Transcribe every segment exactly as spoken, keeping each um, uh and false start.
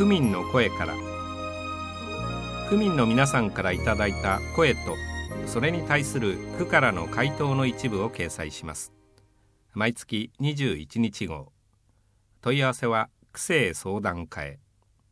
区民の声から。区民の皆さんからいただいた声とそれに対する区からの回答の一部を掲載します。毎月にじゅういちにち号。問い合わせは区政相談課へ。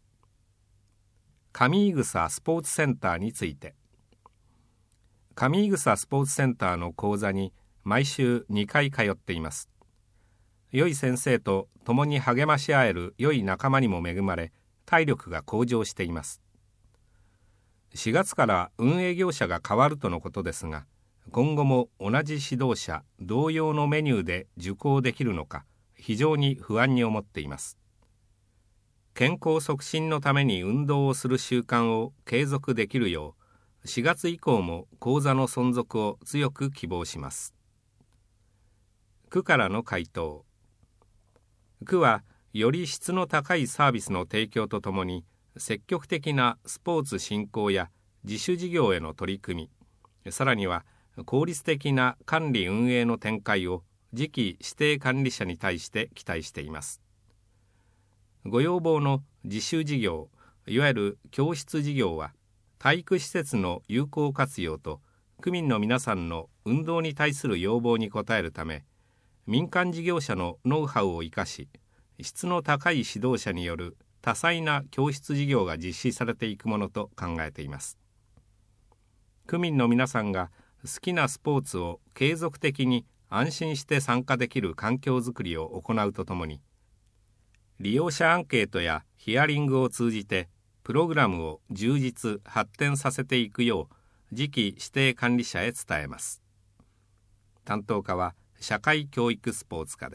上井草スポーツセンターについて。上井草スポーツセンターの講座に毎週にかい通っています。良い先生と共に励まし合える良い仲間にも恵まれ、体力が向上しています。しがつから運営業者が変わるとのことですが、今後も同じ指導者同様のメニューで受講できるのか非常に不安に思っています。健康促進のために運動をする習慣を継続できるよう、しがつ以降も講座の存続を強く希望します。区からの回答。区はより質の高いサービスの提供とともに、積極的なスポーツ振興や自主事業への取り組み、さらには効率的な管理運営の展開を次期指定管理者に対して期待しています。ご要望の自主事業、いわゆる教室事業は、体育施設の有効活用と区民の皆さんの運動に対する要望に応えるため、民間事業者のノウハウを生かし、質の高い指導者による多彩な教室事業が実施されていくものと考えています。区民の皆さんが好きなスポーツを継続的に安心して参加できる環境づくりを行うとともに、利用者アンケートやヒアリングを通じてプログラムを充実発展させていくよう次期指定管理者へ伝えます。担当課は社会教育スポーツ課です。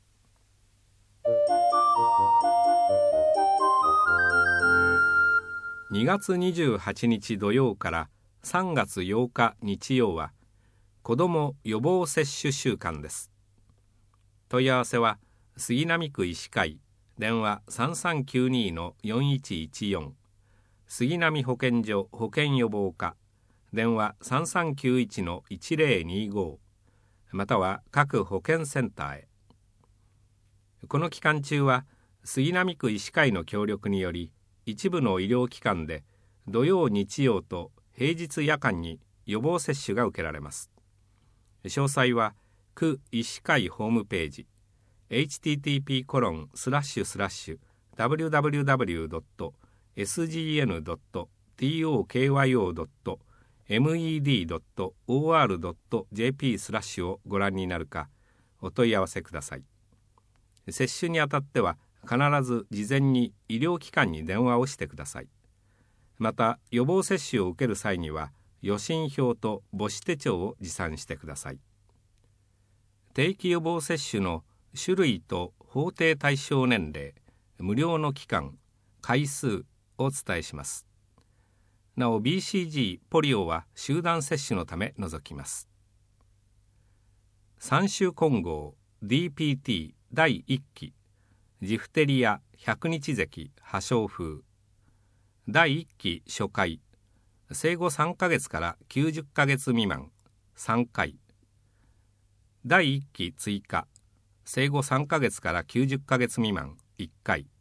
にがつにじゅうはちにち土曜からさんがつようか日曜は子ども予防接種週間です。問い合わせは杉並区医師会電話 さんさんきゅうに のよんいちいちよん、杉並保健所保健予防課電話 さんさんきゅういち のいちぜろにご、または各保健センターへ。この期間中は杉並区医師会の協力により、一部の医療機関で土曜日曜と平日夜間に予防接種が受けられます。詳細は区医師会ホームページ エイチティーティーピーコロンスラッシュスラッシュダブリューダブリューダブリュードットエスジーエヌドットトーキヨドットメディドットオーアールドットジェーピー スラッシュをご覧になるかお問い合わせください。接種にあたっては必ず事前に医療機関に電話をしてください。また予防接種を受ける際には予診票と母子手帳を持参してください。定期予防接種の種類と法定対象年齢、無料の期間、回数をお伝えします。なお ビーシージー、ポリオは集団接種のため除きます。三種混合 ディーピーティー だいいっきジフテリア百日咳破傷風だいいっき初回生後さんかげつからきゅうじゅっかげつ未満さんかい、だいいっき追加生後さんかげつからきゅうじゅっかげつ未満いっかい、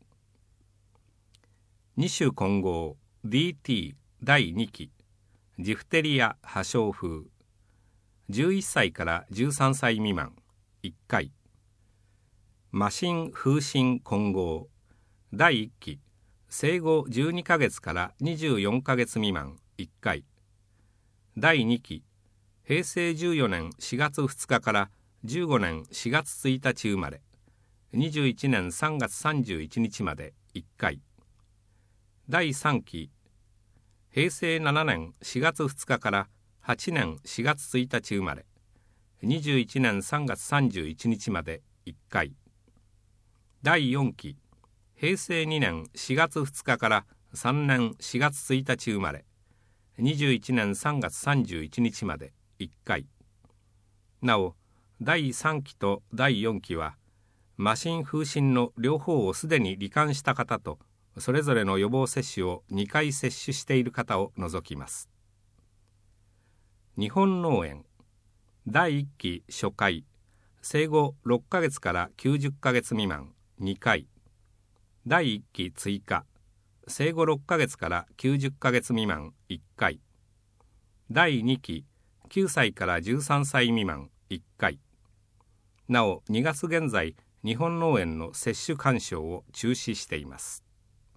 に種混合 ディーティー だいにきジフテリア破傷風じゅういっさいからじゅうさんさい未満いっかい、麻疹風疹混合だいいっき生後じゅうにかげつからにじゅうよんかげつ未満いっかい、だいにきへいせいじゅうよねんしがつふつかからじゅうごねんしがつついたち生まれにじゅういちねんさんがつさんじゅういちにちまでいっかい、だいさんきへいせいななねんしがつふつかからはちねんしがつついたち生まれにじゅういちねんさんがつさんじゅういちにちまでいっかい、だいよんきへいせいにねんしがつふつかからさんねんしがつついたち生まれにじゅういちねんさんがつさんじゅういちにちまでいっかい。なおだいさんきとだいよんきは麻疹風疹の両方をすでに罹患した方とそれぞれの予防接種をにかい接種している方を除きます。日本脳炎だいいっき初回生後ろっかげつからきゅうじゅっかげつ未満にかい、だいいっき追加生後ろっかげつからきゅうじゅっかげつ未満いっかい、だいにききゅうさいからじゅうさんさい未満いっかい。なおにがつ現在、日本脳炎の接種勧奨を中止しています。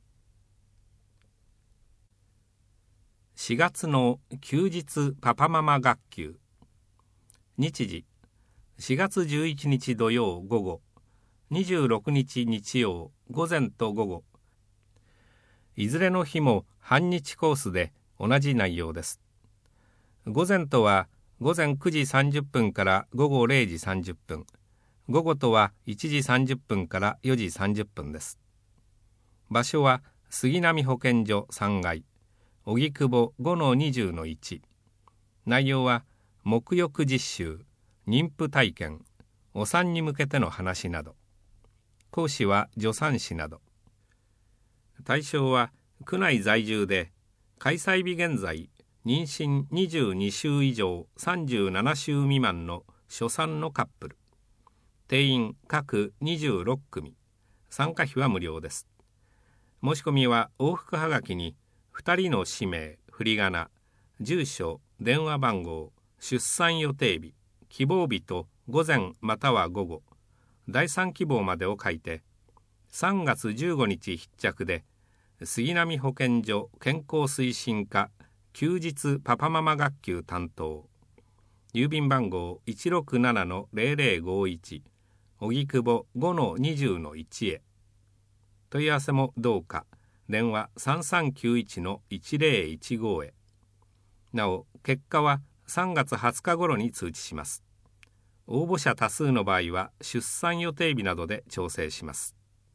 しがつの休日パパママ学級。日時、しがつじゅういちにち土曜午後、にじゅうろくにち日曜午前と午後。いずれの日も半日コースで同じ内容です。午前とは午前くじさんじゅっぷんから午後れいじさんじゅっぷん、午後とはいちじさんじゅっぷんからよじさんじゅっぷんです。場所は杉並保健所さんがい、荻窪 ごのにじゅうのいち。内容は沐浴実習、妊婦体験、お産に向けての話など。講師は助産師など。対象は区内在住で開催日現在妊娠にじゅうにしゅう以上さんじゅうななしゅう未満の初産のカップル。定員各にじゅうろっくみ。参加費は無料です。申し込みは往復はがきにふたりの氏名、振り仮名、住所、電話番号、出産予定日、希望日と午前または午後、第三希望までを書いて、さんがつじゅうごにち必着で、杉並保健所健康推進課休日パパママ学級担当、郵便番号 いちろくななのぜろぜろごいち、荻窪 ごのにじゅうのいち へ。問い合わせもどうか、電話 さんさんきゅういちのいちぜろいちご へ。なお、結果はさんがつはつか頃に通知します。応募者多数の場合は出産予定日などで調整します。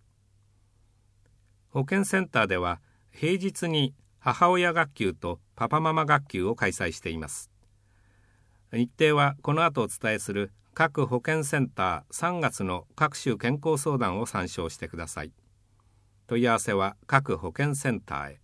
保健センターでは平日に母親学級とパパママ学級を開催しています。日程はこの後お伝えする各保健センターさんがつの各種健康相談を参照してください。問い合わせは各保健センターへ。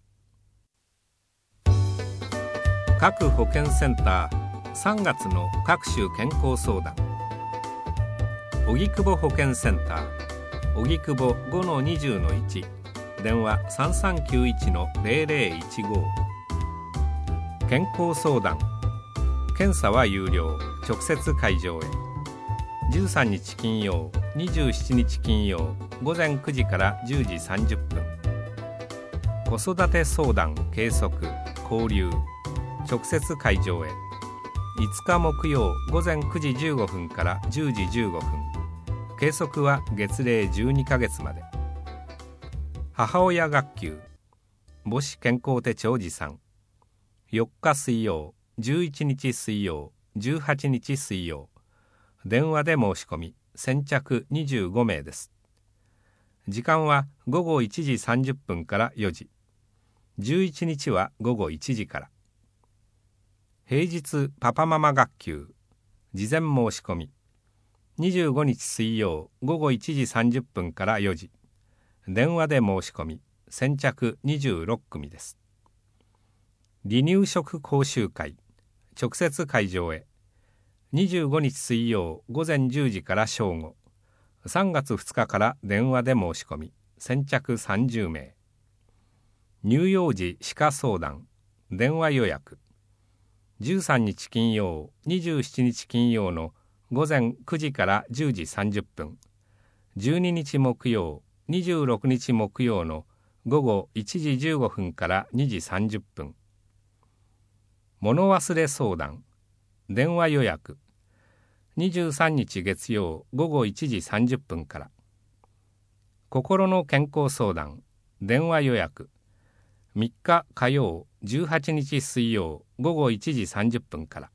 各保健センターさんがつの各種健康相談。荻窪保健センター荻窪 ごのにじゅうのいち、電話 さんさんきゅういちのぜろぜろいちご。健康相談。検査は有料、直接会場へ。じゅうさんにち金曜、にじゅうしちにち金曜、午前くじからじゅうじさんじゅっぷん。子育て相談、計測、交流、直接会場へ。いつか木曜午前くじじゅうごふんからじゅうじじゅうごふん。計測は月齢じゅうにかげつまで。母親学級。母子健康手帳持参。よっか水曜、じゅういちにち水曜、じゅうはちにち水曜。電話で申し込み、先着にじゅうごめいです。時間はごごいちじさんじゅっぷんからよじ。じゅういちにちはごごいちじから。平日パパママ学級。事前申し込み。にじゅうごにち水曜ごごいちじさんじゅっぷんからよじ。電話で申し込み、先着にじゅうろっくみです。離乳食講習会。直接会場へ。にじゅうごにち水曜午前じゅうじから正午。さんがつふつかから電話で申し込み、先着さんじゅうめい。乳幼児歯科相談。電話予約。じゅうさんにち金曜、にじゅうしちにち金曜の午前くじからじゅうじさんじゅっぷん。じゅうににち木曜、にじゅうろくにち木曜の午後いちじじゅうごふんからにじさんじゅっぷん。物忘れ相談。電話予約。にじゅうさんにち月曜ごごいちじさんじゅっぷんから。心の健康相談。電話予約。みっか火曜、じゅうはちにち水曜ごごいちじさんじゅっぷんから。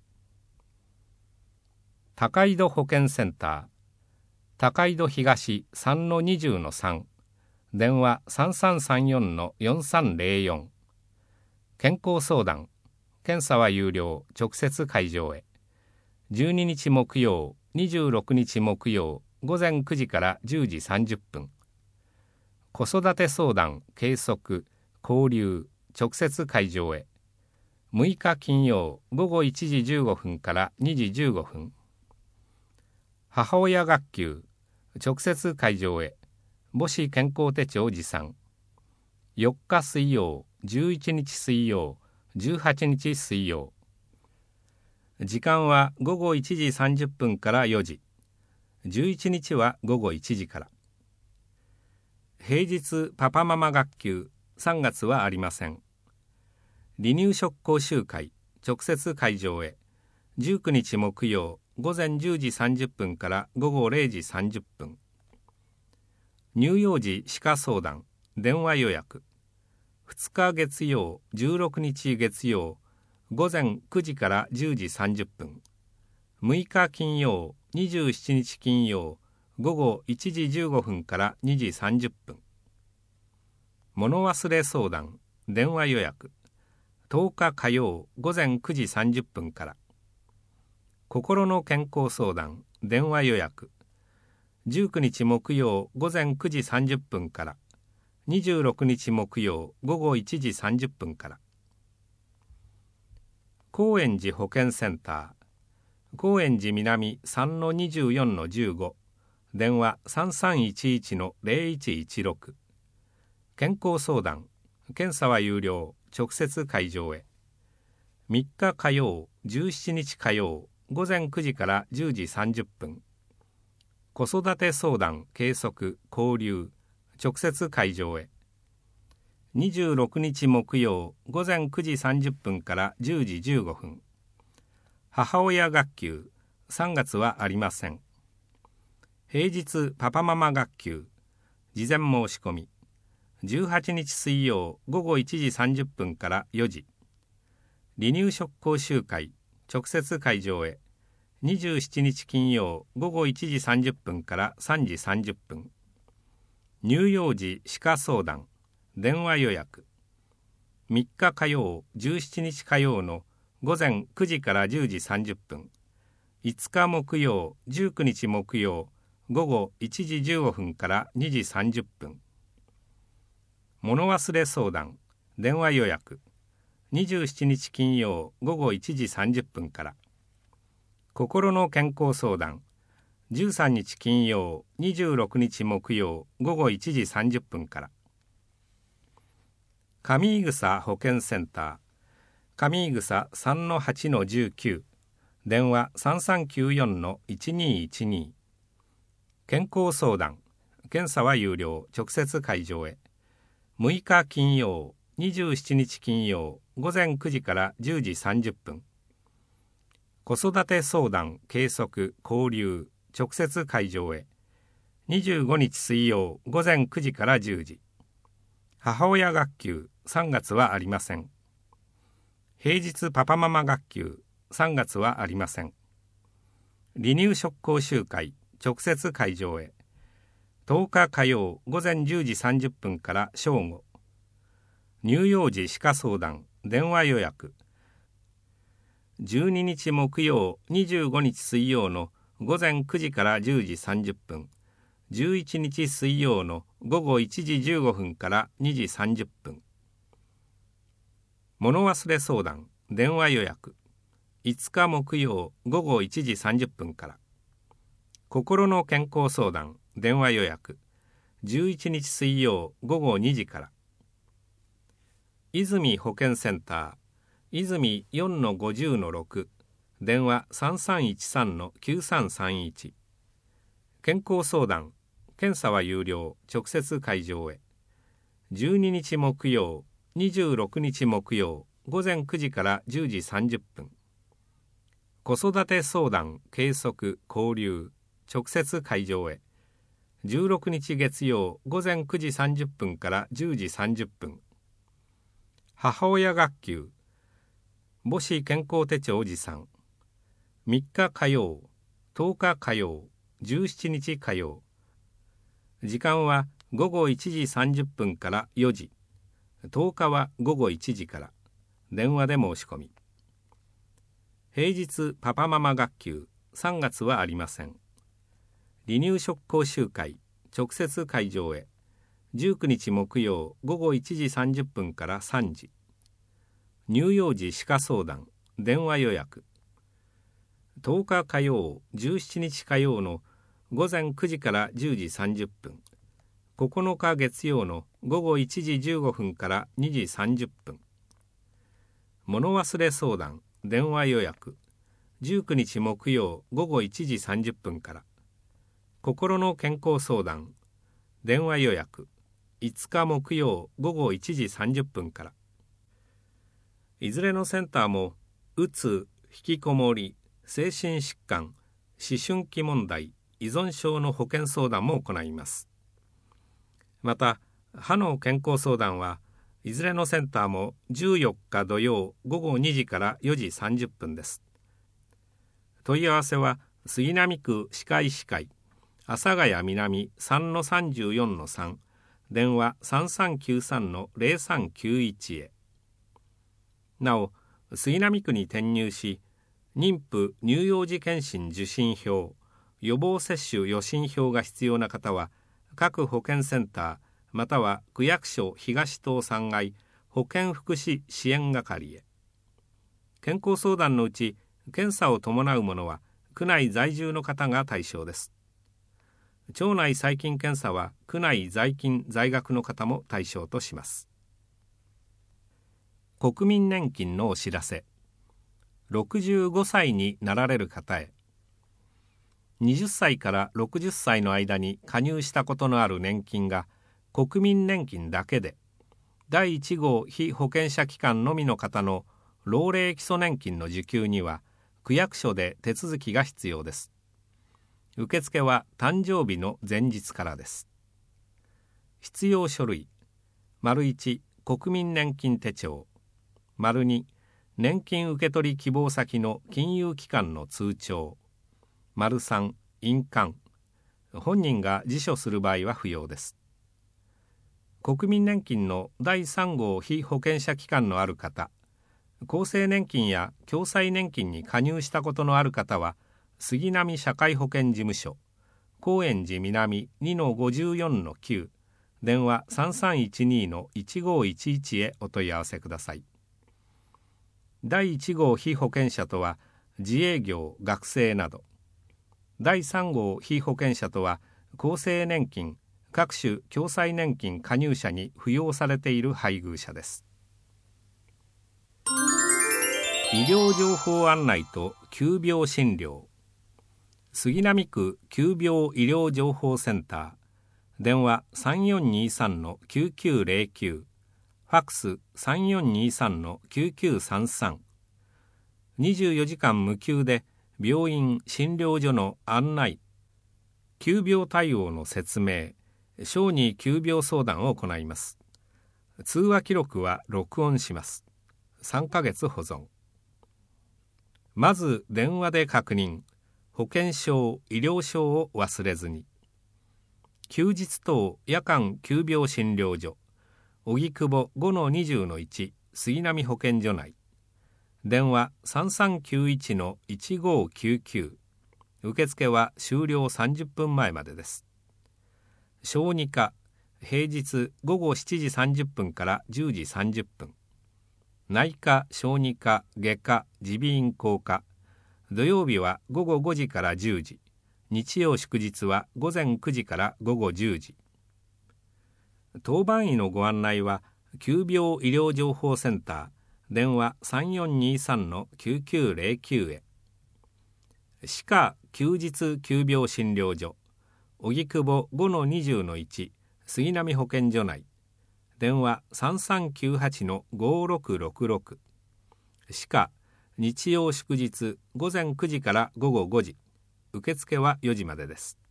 高井戸保健センター高井戸東 さんのにじゅうのさん、電話 さんさんさんよんのよんさんぜろよん。健康相談。検査は有料、直接会場へ。じゅうににち木曜、にじゅうろくにち木曜午前くじからじゅうじさんじゅっぷん。子育て相談、計測、交流、直接会場へ。むいか金曜ごごいちじじゅうごふんからにじじゅうごふん。母親学級、直接会場へ。母子健康手帳持参。 よっか水曜、じゅういちにち水曜、じゅうはちにち水曜。時間はごごいちじさんじゅっぷんからよじ。じゅういちにちはごごいちじから。平日パパママ学級、さんがつはありません。離乳食講習会、直接会場へ。じゅうくにち木曜、ごぜんじゅうじさんじゅっぷんからごごれいじさんじゅっぷん。乳幼児歯科相談、電話予約。ふつか月曜、じゅうろくにち月曜、ごぜんくじからじゅうじさんじゅっぷん。むいか金曜、にじゅうしちにち金曜、ごごいちじじゅうごふんからにじさんじゅっぷん。物忘れ相談、電話予約。とおか火曜、ごぜんくじさんじゅっぷんから。心の健康相談、電話予約。じゅうくにち木曜、ごぜんくじさんじゅっぷんから。にじゅうろくにち木曜、ごごいちじさんじゅっぷんから。高円寺保健センター、高円寺南 さんのにじゅうよんのじゅうご、電話 さんさんいちいちのぜろいちいちろく。健康相談、検査は有料、直接会場へ。みっか火曜、じゅうしちにち火曜、ごぜんくじからじゅうじさんじゅっぷん。子育て相談、計測、交流、直接会場へ。にじゅうろくにち木曜、ごぜんくじさんじゅっぷんからじゅうじじゅうごふん。母親学級、さんがつはありません。平日パパママ学級、事前申し込み。じゅうはちにち水曜、ごごいちじさんじゅっぷんからよじ。離乳食講習会、直接会場へ。にじゅうしちにち金曜、ごごいちじさんじゅっぷんからさんじさんじゅっぷん。乳幼児歯科相談、電話予約。みっか火曜、じゅうしちにち火曜のごぜんくじからじゅうじさんじゅっぷん。いつか木曜、じゅうくにち木曜、ごごいちじじゅうごふんからにじさんじゅっぷん。物忘れ相談、電話予約。にじゅうしちにち金曜、ごごいちじさんじゅっぷんから。心の健康相談、じゅうさんにち金曜、にじゅうろくにち木曜、ごごいちじさんじゅっぷんから。上井草保健センター、上井草 さんのはちのじゅうきゅう、電話 さんさんきゅうよんのいちにいちに。健康相談、検査は有料、直接会場へ。むいか金曜、にじゅうしちにち金曜、ごぜんくじからじゅうじさんじゅっぷん。子育て相談、計測、交流、直接会場へ。にじゅうごにち水曜、ごぜんくじからじゅうじ。母親学級、さんがつはありません。平日パパママ学級、さんがつはありません。離乳食講習会、直接会場へ。とおか火曜、ごぜんじゅうじさんじゅっぷんから正午。乳幼児歯科相談、電話予約。じゅうににち木曜、にじゅうごにち水曜のごぜんくじからじゅうじさんじゅっぷん。じゅういちにち水曜のごごいちじじゅうごふんからにじさんじゅっぷん。物忘れ相談、電話予約。いつか木曜、ごごいちじさんじゅっぷんから。心の健康相談、電話予約。じゅういちにち水曜、ごごにじから。泉保健センター、泉 よんのごじゅうのろく、電話 さんさんいちさんのきゅうさんさんいち。健康相談、検査は有料、直接会場へ。じゅうににち木曜、にじゅうろくにち木曜、ごぜんくじからじゅうじさんじゅっぷん。子育て相談、計測、交流、直接会場へ。じゅうろくにち月曜、ごぜんくじさんじゅっぷんからじゅうじさんじゅっぷん。母親学級、母子健康手帳持参。みっか火曜、とおか火曜、じゅうしちにち火曜。時間はごごいちじさんじゅっぷんからよじ。とおかはごごいちじから。電話で申し込み。平日パパママ学級、さんがつはありません。離乳食講習会、直接会場へ。じゅうくにち木曜、ごごいちじさんじゅっぷんからさんじ。乳幼児歯科相談、電話予約。とおか火曜、じゅうしちにち火曜のごぜんくじからじゅうじさんじゅっぷん。ここのか月曜の午後いちじじゅうごふんからにじさんじゅっぷん。物忘れ相談電話予約じゅうくにち木曜午後いちじさんじゅっぷんから。心の健康相談電話予約いつか木曜午後いちじさんじゅっぷんから。いずれのセンターもうつ、引きこもり、精神疾患、思春期問題、依存症の保健相談も行います。また歯の健康相談はいずれのセンターもじゅうよっか土曜午後にじからよじさんじゅっぷんです。問い合わせは杉並区歯科医師会阿佐ヶ谷南 さんのさんじゅうよんのさん 電話 さんさんきゅうさんのゼロさんきゅういち へ。なお杉並区に転入し妊婦乳幼児健診受診票予防接種予診票が必要な方は各保健センターまたは区役所東棟さんがい保健福祉支援係へ。健康相談のうち検査を伴うものは区内在住の方が対象です。腸内細菌検査は区内在勤在学の方も対象とします。国民年金のお知らせ。ろくじゅうごさいになられる方へ。はたちからろくじゅっさいの間に加入したことのある年金が国民年金だけで、だいいち号被保険者期間のみの方の老齢基礎年金の受給には区役所で手続きが必要です。受付は誕生日の前日からです。必要書類。丸いち、国民年金手帳。丸に、年金受取希望先の金融機関の通帳。丸さん、印鑑。本人が自書する場合は不要です。国民年金のだいさん号被保険者期間のある方、厚生年金や共済年金に加入したことのある方は、杉並社会保険事務所、高円寺南 にのごじゅうよんのきゅう、電話 さんさんいちにのいちごいちいち へお問い合わせください。だいいち号被保険者とは、自営業、学生など。だいさん号被保険者とは、厚生年金、各種共済年金加入者に扶養されている配偶者です。医療情報案内と急病診療。杉並区急病医療情報センター。電話 さんよんにさんのきゅうきゅうゼロきゅう。ファックス さんよんにさんのきゅうきゅうさんさん。にじゅうよじかん無休で病院診療所の案内、急病対応の説明、小児急病相談を行います。通話記録は録音します。さんかげつ保存。まず電話で確認。保険証、医療証を忘れずに。休日等夜間急病診療所、荻窪 ごのにじゅうのいち 杉並保健所内。電話 さんさんきゅういちのいちごきゅうきゅう。受付は終了さんじゅっぷんまえまでです。小児科、平日午後しちじさんじゅっぷんからじゅうじさんじゅっぷん。内科、小児科、外科、耳鼻咽喉科。土曜日は午後ごじからじゅうじ。日曜祝日は午前くじから午後じゅうじ。当番医のご案内は急病医療情報センター、電話 さんよんにさんのきゅうきゅうゼロきゅう へ。歯科休日急病診療所、荻窪 ごのにじゅうのいち 杉並保健所内。電話 さんさんきゅうはちのごろくろくろく。歯科日曜祝日午前くじから午後ごじ。受付はよじまでです。